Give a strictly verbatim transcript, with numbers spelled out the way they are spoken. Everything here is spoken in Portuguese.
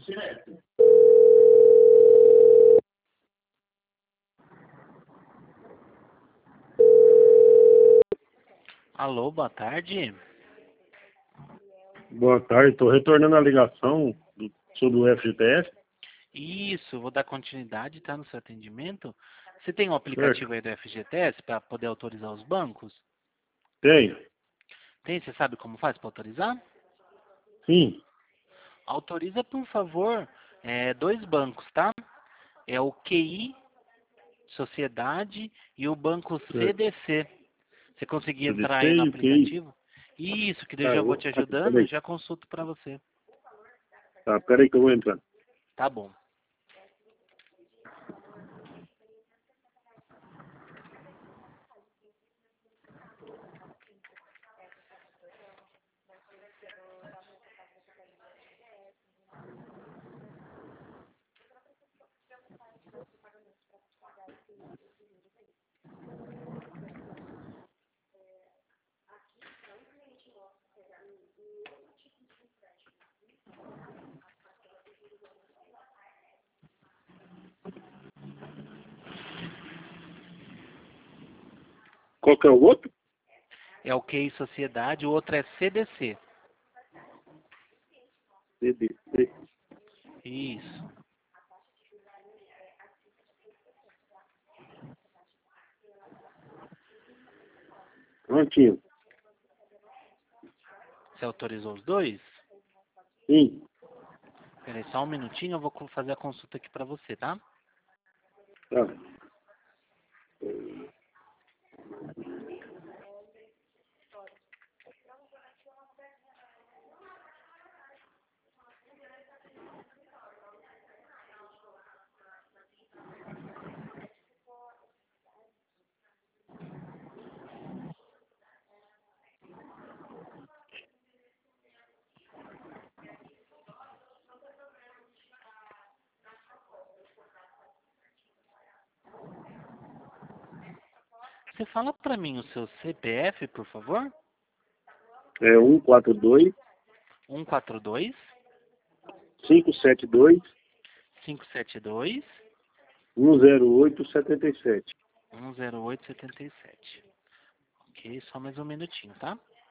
Alô, boa tarde. Boa tarde, estou retornando a ligação do, sobre o F G T S. Isso, vou dar continuidade, tá, no seu atendimento. Você tem um aplicativo Certo. aí do F G T S para poder autorizar os bancos? Tenho. Tem, você sabe como faz para autorizar? Sim. Autoriza, por favor, é, dois bancos, tá? É o Q I Sociedade e o banco Certo. C D C. Você conseguir entrar C D C aí no e o Q I. aplicativo? Isso, que daí eu Tá, já eu vou vou... te Aqui, ajudando e peraí. já consulto para você. Tá, peraí que eu vou entrar. Tá bom. Qual que é o outro? É o Q I Sociedade, o outro é C D C. C D C. Isso. Prontinho. Você autorizou os dois? Sim. Peraí, só um minutinho, eu vou co- fazer a consulta aqui pra você, tá? Tá. Você fala pra mim o seu C P F, por favor? É um quatro dois, um quatro dois, cinco sete dois, cinco sete dois, um zero oito sete sete. um zero oito sete sete. Ok, só mais um minutinho, tá?